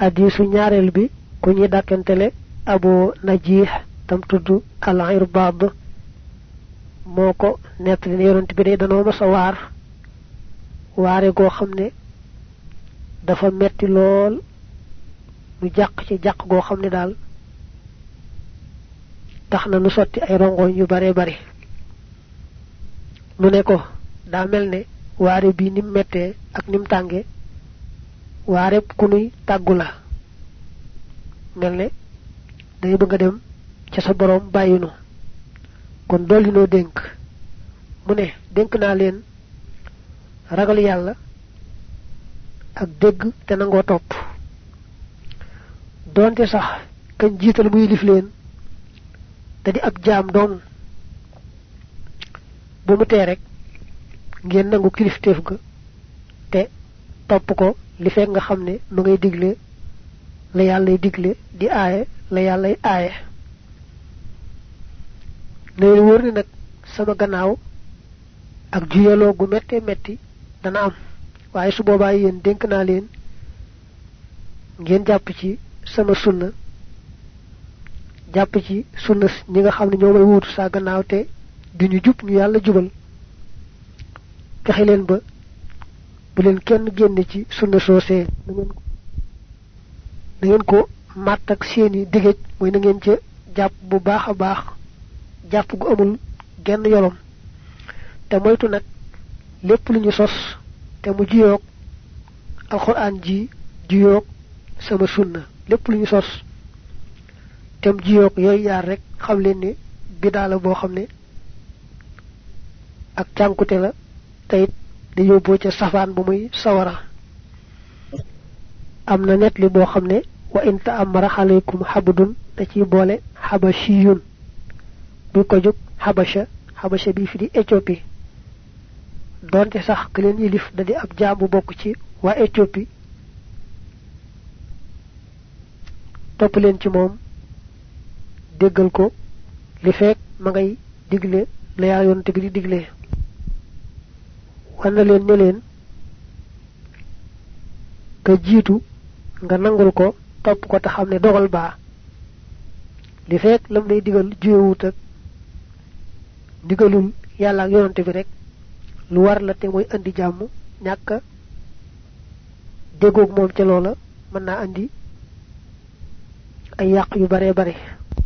hadisu ñaarel bi ku ñi dakantele abu najih tam tuddu al irbad moko netti ne yonent bi day dano ma sa war waré go xamné dafa metti lool mu jaq ci jaq go xamné dal taxna nu soti ay rongo yu bare bare mu ne ko da melne waré bi nim metté ak nim tangé waré ku nuy tagula melne day bëgg dem ci sa borom bayinu kon doli no denk mu ne denk na len ragal yalla ak degg te nango top donte sax kañ jital muy lif len te di ab jaam dong bu mu tee rek ngeen nangu kilifteef ga te topp ko li fekk nga xam ne nu ngay digle la yàllay digle di aaye la yàllay aaye nay wóor ni nag sama gannaaw ak juyaloo gu metti metti dana am waaye su boobaa yéen dénk naa leen ngeen jàpp ci sama sunna jàpp ci sunna ñi nga xam ne ñoo may wuutu saa gannaaw te duñu jub ñu yàlla jubal fexe leen ba bu leen kenn génn ci sunna soosee na ngeen ko màtt ak seeni digéej mooy na ngeen ca jàpp bu baax a baax jàpp gu amul genn yolom te moytu nag lépp lu ñu sos te mu jiyoog alquran ji jiyoog sama sunna lépp lu ñu sos te mu jiyoog yooyu yaar rek xam leen ne bidaa la boo xam ne ak cànkute la tayit di yóbboo ca safaan bu muy sawara am na net li boo xam ne wa in ta'ammara alaykum habdun da ci boole habashiyun bu ko jóg habasha bi fi di Éthiopie donte sax ke leen yilif da di ab jaamu bokk ci waa Éthiopie topp leen ci moom déggal ko li fekk ma ngay digle la yaa yonte bi di digle wan na leen ne leen ka jiitu nga nangul ko topp ko te xam ne dogal baa li fekk lam lay digal juyewut ak digalul yàlla ak yonante bi rek lu war la te mooy andi jàmm ñàkk déggoog moom ca loola mën naa andi ay yàq yu bare bare